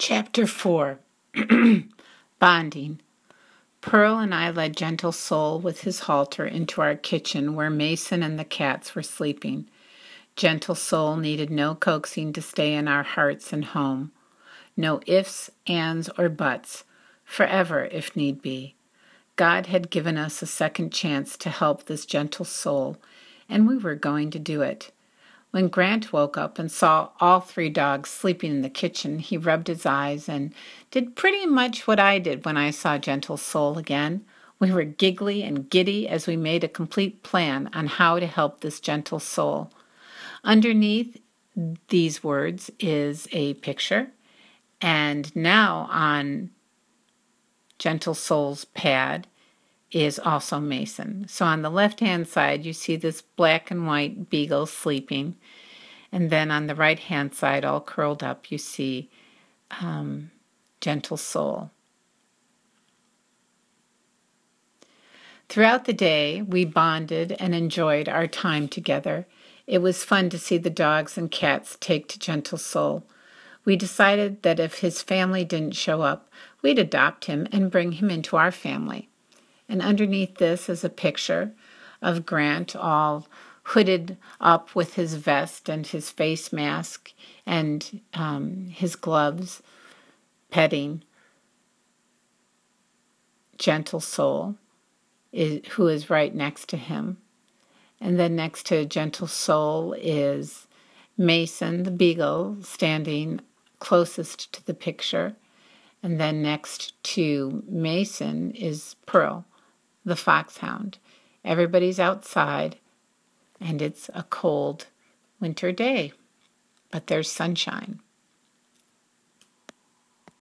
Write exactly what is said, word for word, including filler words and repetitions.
Chapter four. Bonding. Pearl and I led Gentle Soul with his halter into our kitchen where Mason and the cats were sleeping. Gentle Soul needed no coaxing to stay in our hearts and home. No ifs, ands, or buts. Forever, if need be. God had given us a second chance to help this gentle soul, and we were going to do it. When Grant woke up and saw all three dogs sleeping in the kitchen, he rubbed his eyes and did pretty much what I did when I saw Gentle Soul again. We were giggly and giddy as we made a complete plan on how to help this gentle soul. Underneath these words is a picture, and now on Gentle Soul's pad is also Mason. So on the left-hand side, you see this black and white beagle sleeping. And then on the right-hand side, all curled up, you see um, Gentle Soul. Throughout the day, we bonded and enjoyed our time together. It was fun to see the dogs and cats take to Gentle Soul. We decided that if his family didn't show up, we'd adopt him and bring him into our family. And underneath this is a picture of Grant all hooded up with his vest and his face mask and um, his gloves, petting Gentle Soul, is, who is right next to him. And then next to Gentle Soul is Mason, the beagle, standing closest to the picture. And then next to Mason is Pearl, the foxhound. Everybody's outside, and it's a cold winter day, but there's sunshine.